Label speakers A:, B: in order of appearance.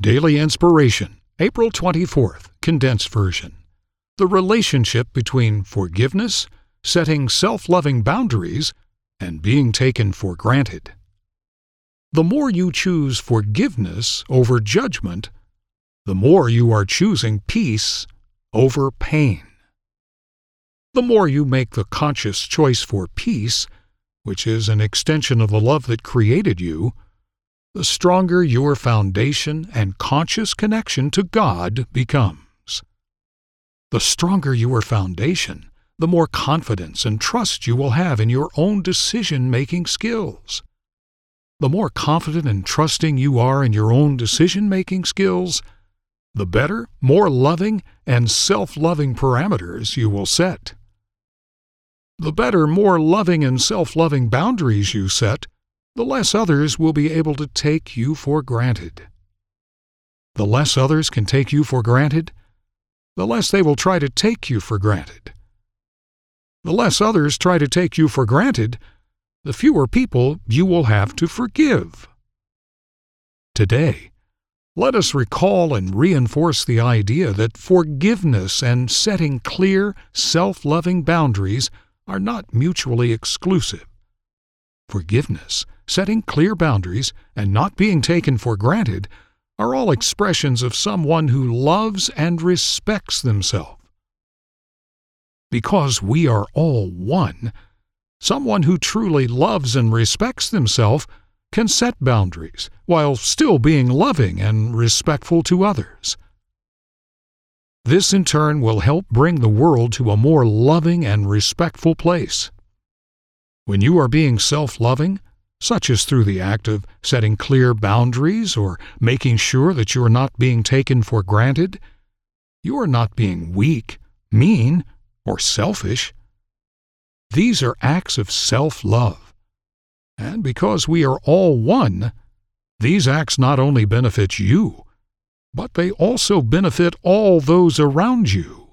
A: Daily Inspiration, April 24th, Condensed Version. The relationship between forgiveness, setting self-loving boundaries, and being taken for granted. The more you choose forgiveness over judgment, the more you are choosing peace over pain. The more you make the conscious choice for peace, which is an extension of the love that created you, the stronger your foundation and conscious connection to God becomes. The stronger your foundation, the more confidence and trust you will have in your own decision-making skills. The more confident and trusting you are in your own decision-making skills, the better, more loving, and self-loving parameters you will set. The better, more loving and self-loving boundaries you set, the less others will be able to take you for granted. The less others can take you for granted, the less they will try to take you for granted. The less others try to take you for granted, the fewer people you will have to forgive. Today, let us recall and reinforce the idea that forgiveness and setting clear, self-loving boundaries are not mutually exclusive. Forgiveness, setting clear boundaries, and not being taken for granted are all expressions of someone who loves and respects themselves. Because we are all one, someone who truly loves and respects themselves can set boundaries while still being loving and respectful to others. This in turn will help bring the world to a more loving and respectful place. When you are being self-loving, such as through the act of setting clear boundaries or making sure that you are not being taken for granted, you are not being weak, mean, or selfish. These are acts of self-love. And because we are all one, these acts not only benefit you, but they also benefit all those around you.